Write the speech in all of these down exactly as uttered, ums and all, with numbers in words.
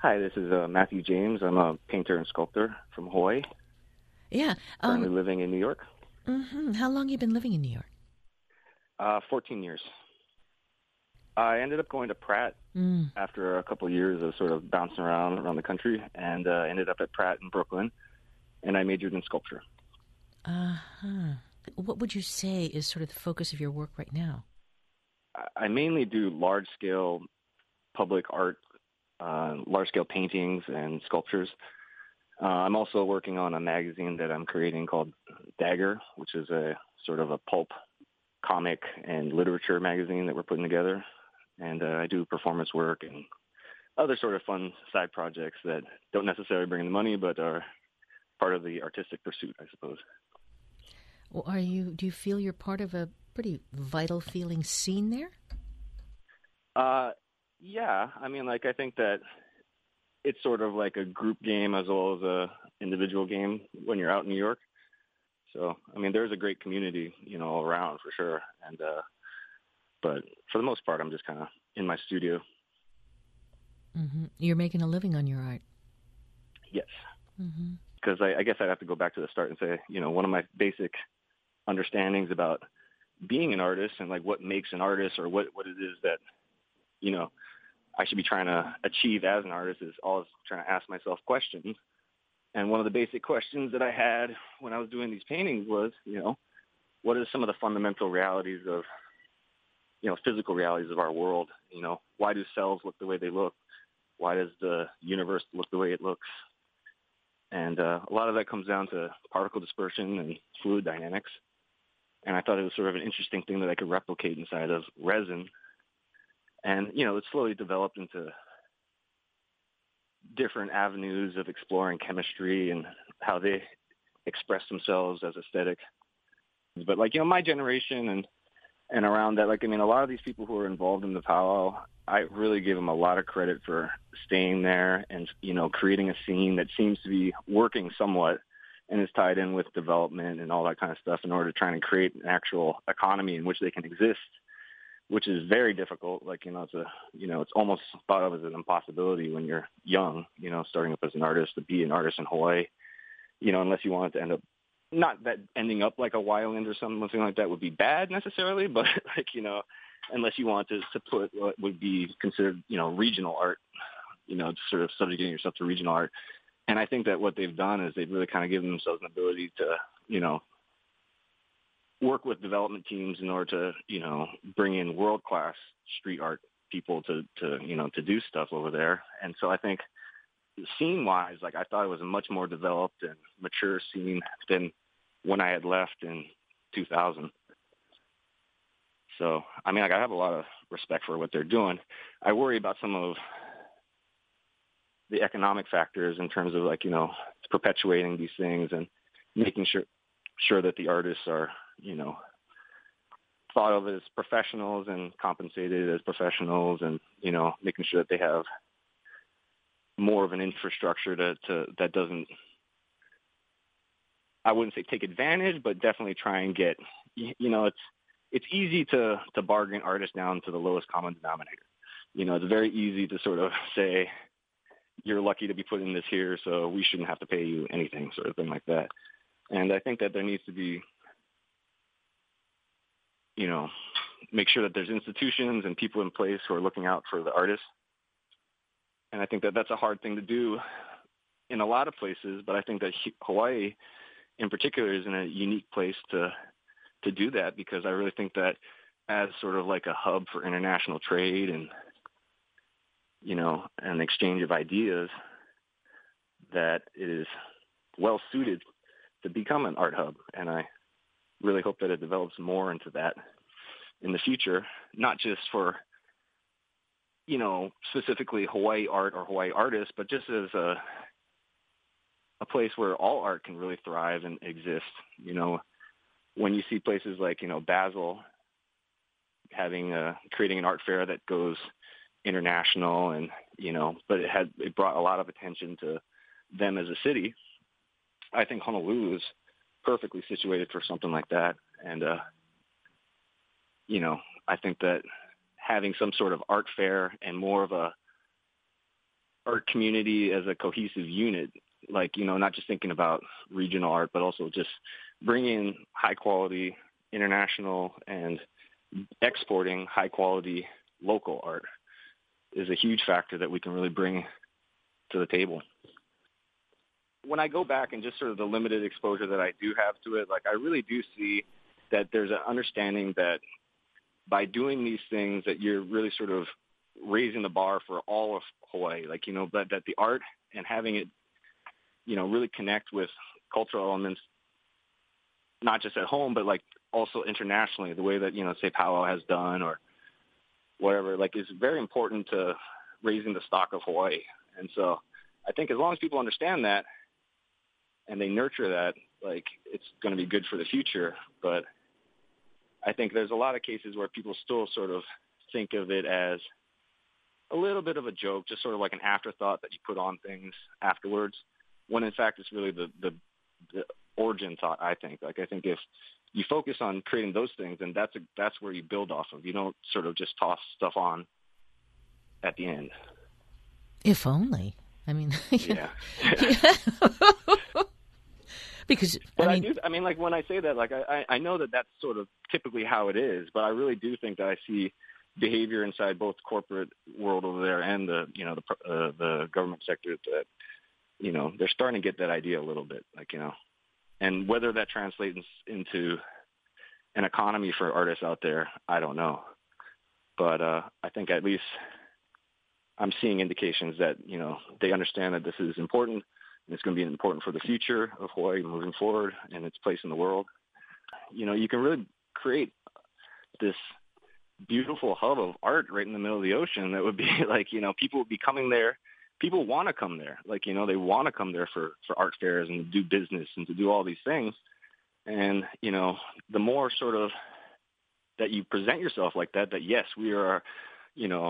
Hi, this is uh, Matthew James. I'm a painter and sculptor from Hawaii, Yeah. currently Um, living in New York. hmm How long you been living in New York? Uh, fourteen years. I ended up going to Pratt Mm. after a couple of years of sort of bouncing around around the country, and uh, ended up at Pratt in Brooklyn, and I majored in sculpture. Uh-huh. What would you say is sort of the focus of your work right now? I I mainly do large-scale public art, uh, large-scale paintings and sculptures. Uh, I'm also working on a magazine that I'm creating called Dagger, which is a sort of a pulp comic and literature magazine that we're putting together. And uh, I do performance work and other sort of fun side projects that don't necessarily bring in the money, but are part of the artistic pursuit, I suppose. Well, are you? Do you feel you're part of a pretty vital feeling scene there? Uh, yeah, I mean, like I think that it's sort of like a group game as well as a individual game when you're out in New York. So, I mean, there's a great community, you know, all around for sure. And uh, but for the most part, I'm just kind of in my studio. Hmm You're making a living on your art. Yes, Hmm because I, I guess I'd have to go back to the start and say, you know, one of my basic understandings about being an artist and like what makes an artist or what, what it is that, you know, I should be trying to achieve as an artist is always trying to ask myself questions. And one of the basic questions that I had when I was doing these paintings was, you know, what are some of the fundamental realities of, you know, physical realities of our world? You know, why do cells look the way they look? Why does the universe look the way it looks? And uh, a lot of that comes down to particle dispersion and fluid dynamics. And I thought it was sort of an interesting thing that I could replicate inside of resin. And, you know, it slowly developed into different avenues of exploring chemistry and how they express themselves as aesthetic. But like, you know, my generation and, and around that, like, I mean, a lot of these people who are involved in the powwow, I really give them a lot of credit for staying there and, you know, creating a scene that seems to be working somewhat and is tied in with development and all that kind of stuff in order to try and create an actual economy in which they can exist, which is very difficult. Like, you know, it's a, you know, it's almost thought of as an impossibility when you're young, you know, starting up as an artist to be an artist in Hawaii, you know, unless you want it to end up, not that ending up like a Wyland or something like that would be bad necessarily, but like, you know, unless you want to, to put what would be considered, you know, regional art, you know, sort of subjugating yourself to regional art. And I think that what they've done is they've really kind of given themselves an ability to, you know, work with development teams in order to, you know, bring in world-class street art people to, to, you know, to do stuff over there. And so I think scene-wise, like I thought it was a much more developed and mature scene than when I had left in two thousand. So, I mean, like, I have a lot of respect for what they're doing. I worry about some of the economic factors in terms of, like, you know, perpetuating these things and making sure sure that the artists are, you know, thought of as professionals and compensated as professionals, and, you know, making sure that they have more of an infrastructure to, to that doesn't, I wouldn't say take advantage, but definitely try and get, you know, it's it's easy to to bargain artists down to the lowest common denominator. You know, it's very easy to sort of say, you're lucky to be putting this here, so we shouldn't have to pay you anything, sort of thing like that. And I think that there needs to be, you know, make sure that there's institutions and people in place who are looking out for the artists. And I think that that's a hard thing to do in a lot of places, but I think that Hawaii in particular is in a unique place to to do that, because I really think that as sort of like a hub for international trade and, you know, an exchange of ideas, that it is well suited to become an art hub. And I really hope that it develops more into that in the future, not just for, you know, specifically Hawaii art or Hawaii artists, but just as a a place where all art can really thrive and exist. You know, when you see places like, you know, Basel having a, creating an art fair that goes international, and, you know, but it had, it brought a lot of attention to them as a city. I think Honolulu is perfectly situated for something like that. And, uh, you know, I think that having some sort of art fair and more of a art community as a cohesive unit, like, you know, not just thinking about regional art, but also just bringing high quality international and exporting high quality local art is a huge factor that we can really bring to the table. When I go back and just sort of the limited exposure that I do have to it, like I really do see that there's an understanding that by doing these things that you're really sort of raising the bar for all of Hawaii, like, you know, but that the art and having it, you know, really connect with cultural elements, not just at home, but like also internationally, the way that, you know, say Powwow has done or whatever, like is very important to raising the stock of Hawaii. And so I think as long as people understand that and they nurture that, like it's going to be good for the future. But I think there's a lot of cases where people still sort of think of it as a little bit of a joke, just sort of like an afterthought that you put on things afterwards, when in fact it's really the, the, the origin thought, I think. Like I think if you focus on creating those things, then that's a, that's where you build off of. You don't sort of just toss stuff on at the end. If only. I mean, yeah. yeah. Because but I mean, I, do, I mean, like when I say that, like I, I know that that's sort of typically how it is, but I really do think that I see behavior inside both corporate world over there and the, you know, the uh, the government sector that, you know, they're starting to get that idea a little bit, like, you know, and whether that translates into an economy for artists out there, I don't know. But uh, I think at least I'm seeing indications that, you know, they understand that this is important and it's going to be important for the future of Hawaii moving forward and its place in the world. You know, you can really create this beautiful hub of art right in the middle of the ocean that would be like, you know, people would be coming there. People want to come there. Like, you know, they want to come there for, for art fairs and do business and to do all these things. And, you know, the more sort of that you present yourself like that, that yes, we are, you know,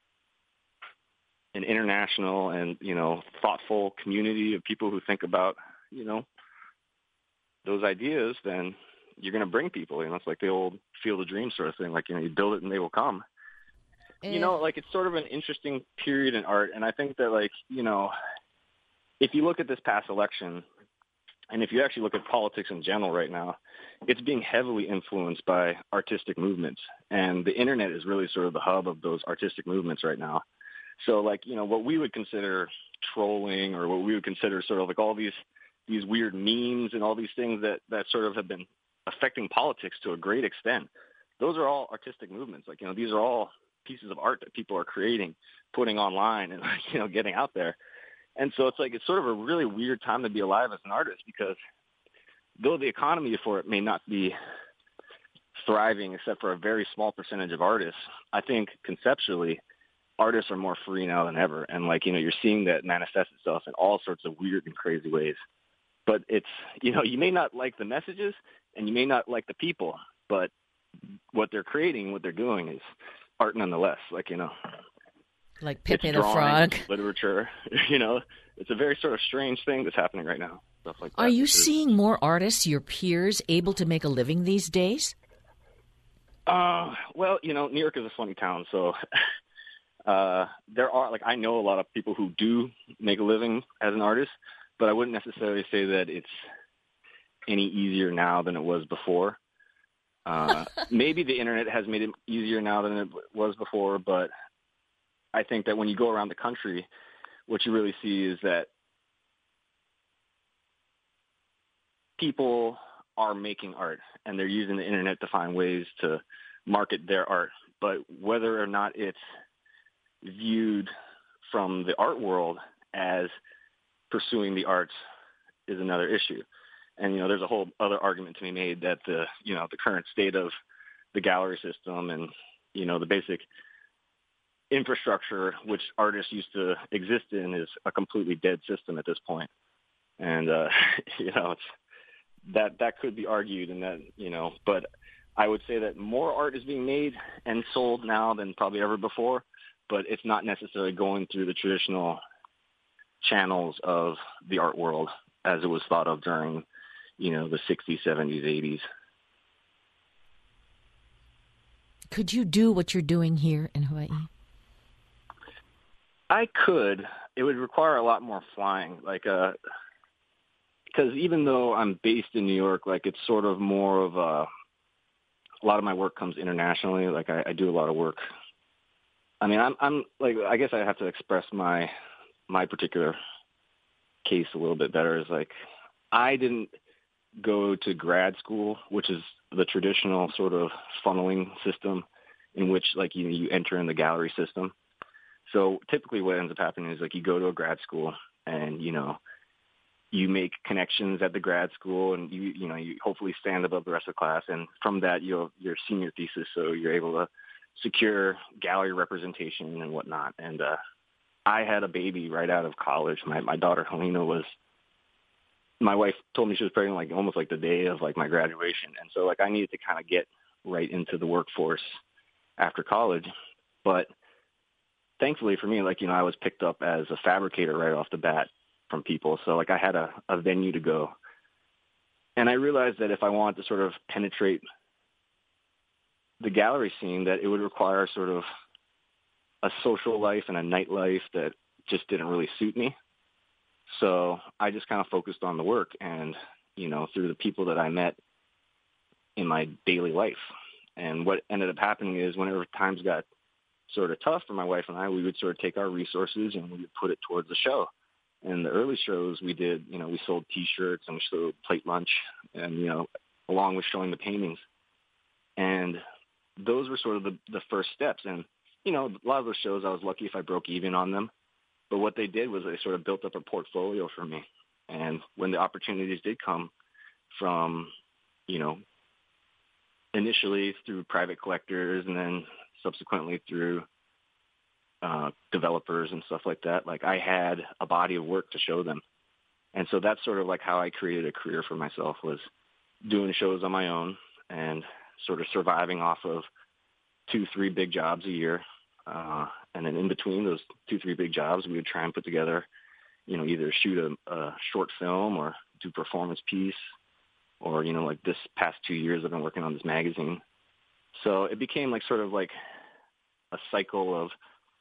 an international and, you know, thoughtful community of people who think about, you know, those ideas, then you're going to bring people. You know, it's like the old Field of Dreams sort of thing. Like, you know, you build it and they will come. eh. You know, like it's sort of an interesting period in art. And I think that, like, you know, if you look at this past election and if you actually look at politics in general right now, it's being heavily influenced by artistic movements. And the internet is really sort of the hub of those artistic movements right now. So, like, you know, what we would consider trolling or what we would consider sort of like all these these weird memes and all these things that, that sort of have been affecting politics to a great extent, those are all artistic movements. Like, you know, these are all pieces of art that people are creating, putting online and, like, you know, getting out there. And so it's like it's sort of a really weird time to be alive as an artist because though the economy for it may not be thriving except for a very small percentage of artists, I think conceptually artists are more free now than ever. And, like, you know, you're seeing that manifest itself in all sorts of weird and crazy ways. But it's, you know, you may not like the messages and you may not like the people, but what they're creating, what they're doing is art nonetheless. Like, you know, like Pepe the drawing, Frog. Literature, you know, it's a very sort of strange thing that's happening right now. Stuff like that. Are you is, seeing more artists, your peers, able to make a living these days? Uh, well, you know, New York is a funny town, so uh, there are, like, I know a lot of people who do make a living as an artist, but I wouldn't necessarily say that it's any easier now than it was before. Uh, maybe the internet has made it easier now than it was before, but I think that when you go around the country, what you really see is that people are making art and they're using the internet to find ways to market their art. But whether or not it's viewed from the art world as pursuing the arts is another issue. And, you know, there's a whole other argument to be made that the, you know, the current state of the gallery system and, you know, the basic infrastructure which artists used to exist in is a completely dead system at this point. And, uh, you know, it's, that, that could be argued and that, you know, but I would say that more art is being made and sold now than probably ever before, but it's not necessarily going through the traditional channels of the art world as it was thought of during, you know, the sixties, seventies, eighties. Could you do what you're doing here in Hawaii? I could. It would require a lot more flying, like uh, because even though I'm based in New York, like it's sort of more of a. A lot of my work comes internationally. Like I, I do a lot of work. I mean, I'm, I'm like, I guess I have to express my, my particular case a little bit better. Is like, I didn't go to grad school, which is the traditional sort of funneling system in which like, you know, you enter in the gallery system. So typically what ends up happening is like you go to a grad school and, you know, you make connections at the grad school and you, you know, you hopefully stand above the rest of the class. And from that, you'll, your senior thesis. So you're able to secure gallery representation and whatnot. And, uh, I had a baby right out of college. My, my daughter, Helena, was, my wife told me she was pregnant like almost like the day of like my graduation. And so like I needed to kind of get right into the workforce after college. But thankfully for me, like, you know, I was picked up as a fabricator right off the bat from people. So like I had a, a venue to go. And I realized that if I wanted to sort of penetrate the gallery scene, that it would require sort of a social life and a nightlife that just didn't really suit me. So I just kind of focused on the work and, you know, through the people that I met in my daily life. And what ended up happening is whenever times got sort of tough for my wife and I, we would sort of take our resources and we would put it towards the show. And the early shows we did, you know, we sold T-shirts and we sold plate lunch and, you know, along with showing the paintings. And those were sort of the, the first steps. And, you know, a lot of those shows I was lucky if I broke even on them. But what they did was they sort of built up a portfolio for me. And when the opportunities did come from, you know, initially through private collectors and then subsequently through uh, developers and stuff like that, like I had a body of work to show them. And so that's sort of like how I created a career for myself, was doing shows on my own and sort of surviving off of two, three big jobs a year. Uh, and then in between those two, three big jobs, we would try and put together, you know, either shoot a, a short film or do performance piece, or, you know, like this past two years I've been working on this magazine. So it became like sort of like a cycle of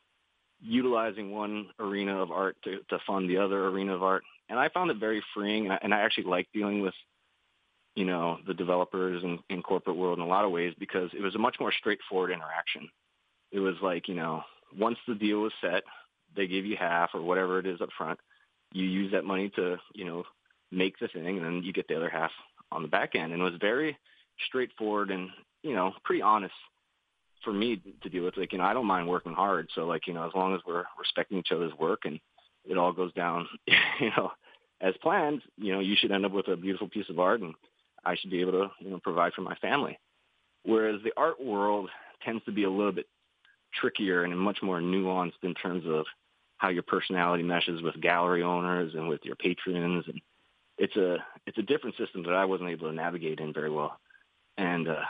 utilizing one arena of art to, to fund the other arena of art. And I found it very freeing. And I, and I actually like dealing with, you know, the developers and in corporate world in a lot of ways, because it was a much more straightforward interaction. It was like, you know, once the deal was set, they give you half or whatever it is up front. You use that money to, you know, make the thing, and then you get the other half on the back end. And it was very straightforward and, you know, pretty honest for me to deal with. Like, you know, I don't mind working hard. So, like, you know, as long as we're respecting each other's work and it all goes down, you know, as planned, you know, you should end up with a beautiful piece of art and I should be able to, you know, provide for my family. Whereas the art world tends to be a little bit trickier and much more nuanced in terms of how your personality meshes with gallery owners and with your patrons. And it's a, it's a different system that I wasn't able to navigate in very well. And, uh,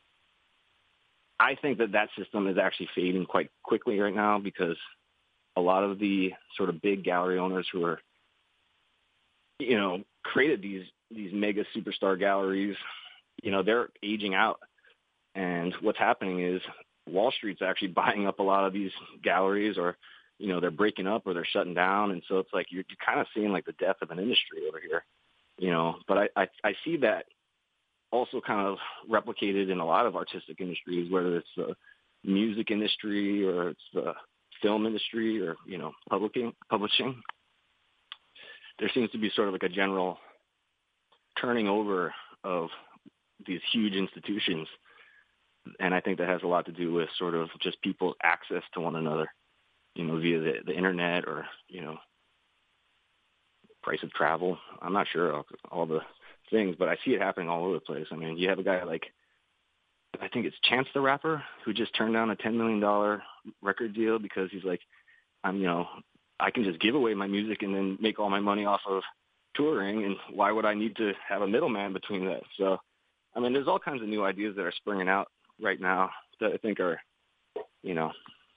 I think that that system is actually fading quite quickly right now, because a lot of the sort of big gallery owners who are, you know, created these, these mega superstar galleries, you know, they're aging out. And what's happening is Wall Street's actually buying up a lot of these galleries, or, you know, they're breaking up or they're shutting down. And so it's like you're, you're kind of seeing like the death of an industry over here, you know. But I, I, I see that also kind of replicated in a lot of artistic industries, whether it's the music industry or it's the film industry or, you know, publishing. publishing. There seems to be sort of like a general turning over of these huge institutions. And I think that has a lot to do with sort of just people's access to one another, you know, via the, the internet or, you know, price of travel. I'm not sure all, all the things, but I see it happening all over the place. I mean, you have a guy like, I think it's Chance the Rapper, who just turned down a ten million dollars record deal because he's like, I'm, you know, I can just give away my music and then make all my money off of touring. And why would I need to have a middleman between that? So, I mean, there's all kinds of new ideas that are springing out right now that I think are, you know,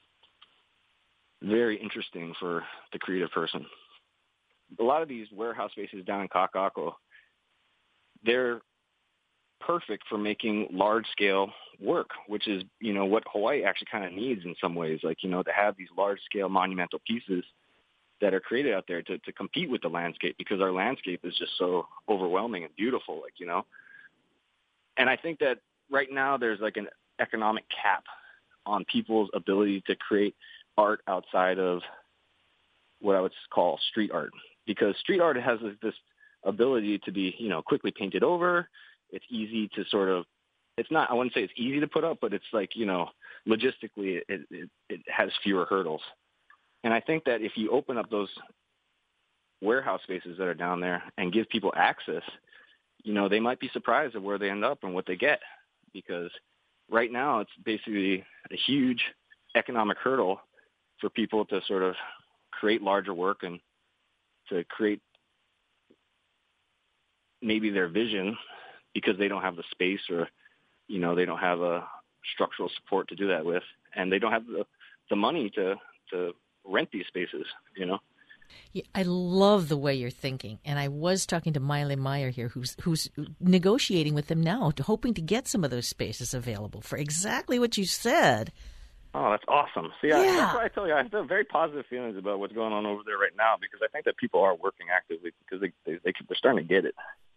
very interesting for the creative person. A lot of these warehouse spaces down in Kakako, they're perfect for making large-scale work, which is, you know, what Hawaii actually kind of needs in some ways, like, you know, to have these large-scale monumental pieces that are created out there to, to compete with the landscape, because our landscape is just so overwhelming and beautiful, like, you know. And I think that right now there's like an economic cap on people's ability to create art outside of what I would call street art, because street art has this ability to be, you know, quickly painted over. It's easy to sort of, it's not, I wouldn't say it's easy to put up, but it's like, you know, logistically it, it, it has fewer hurdles. And I think that if you open up those warehouse spaces that are down there and give people access, you know, they might be surprised at where they end up and what they get, because right now it's basically a huge economic hurdle for people to sort of create larger work and to create maybe their vision, because they don't have the space, or, you know, they don't have a structural support to do that with, and they don't have the, the money to, to rent these spaces, you know. Yeah, I love the way you're thinking, and I was talking to Miley Meyer here, who's who's negotiating with them now, to, hoping to get some of those spaces available for exactly what you said. Oh, that's awesome. See, yeah. I, that's why I tell you, I have very positive feelings about what's going on over there right now, because I think that people are working actively, because they, they, they, they're starting to get it.